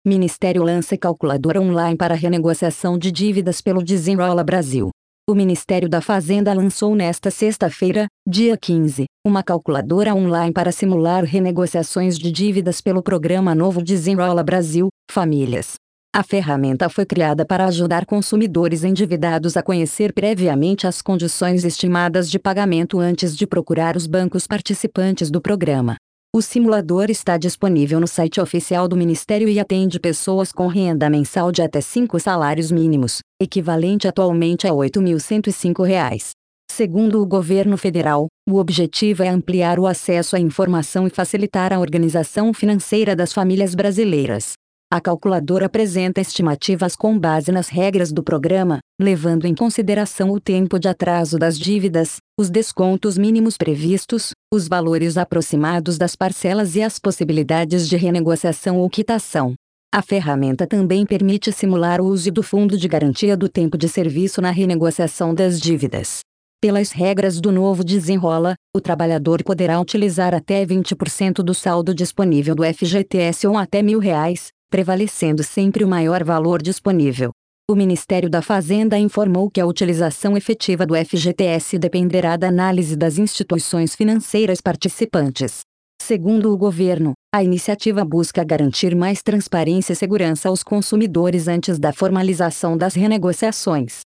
Ministério lança calculadora online para renegociação de dívidas pelo Desenrola Brasil. O Ministério da Fazenda lançou nesta sexta-feira, dia 15, uma calculadora online para simular renegociações de dívidas pelo programa Novo Desenrola Brasil, Famílias. A ferramenta foi criada para ajudar consumidores endividados a conhecer previamente as condições estimadas de pagamento antes de procurar os bancos participantes do programa. O simulador está disponível no site oficial do Ministério e atende pessoas com renda mensal de até 5 salários mínimos, equivalente atualmente a R$ 8.105. Segundo o governo federal, o objetivo é ampliar o acesso à informação e facilitar a organização financeira das famílias brasileiras. A calculadora apresenta estimativas com base nas regras do programa, levando em consideração o tempo de atraso das dívidas, os descontos mínimos previstos, os valores aproximados das parcelas e as possibilidades de renegociação ou quitação. A ferramenta também permite simular o uso do Fundo de Garantia do Tempo de Serviço na renegociação das dívidas. Pelas regras do novo Desenrola, o trabalhador poderá utilizar até 20% do saldo disponível do FGTS ou até R$ 1.000, prevalecendo sempre o maior valor disponível. O Ministério da Fazenda informou que a utilização efetiva do FGTS dependerá da análise das instituições financeiras participantes. Segundo o governo, a iniciativa busca garantir mais transparência e segurança aos consumidores antes da formalização das renegociações.